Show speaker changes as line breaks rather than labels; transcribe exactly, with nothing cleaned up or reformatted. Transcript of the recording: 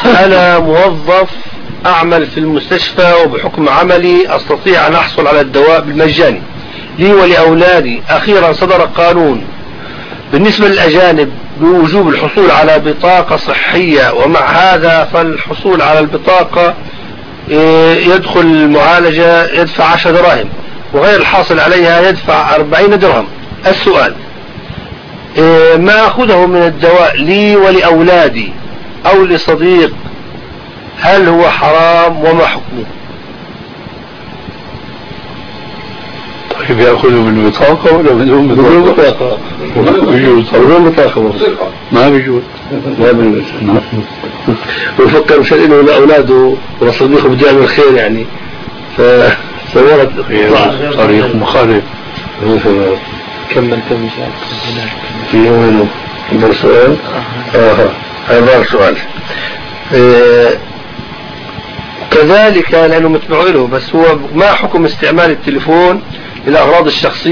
أنا موظف أعمل في المستشفى، وبحكم عملي أستطيع أن أحصل على الدواء بالمجاني لي ولأولادي. أخيرا صدر قانون بالنسبة للأجانب بوجوب الحصول على بطاقة صحية، ومع هذا فالحصول على البطاقة يدخل المعالجة يدفع عشر دراهم، وغير الحاصل عليها يدفع أربعين درهم. السؤال: ما أخذه من الدواء لي ولأولادي أو لصديق هل هو حرام وما حكمه؟
طيب يأخذه من بطاقة ولا بدون بطاقة؟ بدون بطاقة. ما بيجوز. بدون بطاقة ما بيجوز. ما بيجوز. ويفكر مشان إنه لأولاده وصديقه بده يعمل خير يعني، فصورت طريق مخالف.
كمل كمل
في منه عبر سؤال.
آه عبر سؤال. آه كذلك لأنه متبع له، بس هو ما حكم استعمال التليفون للأغراض الشخصية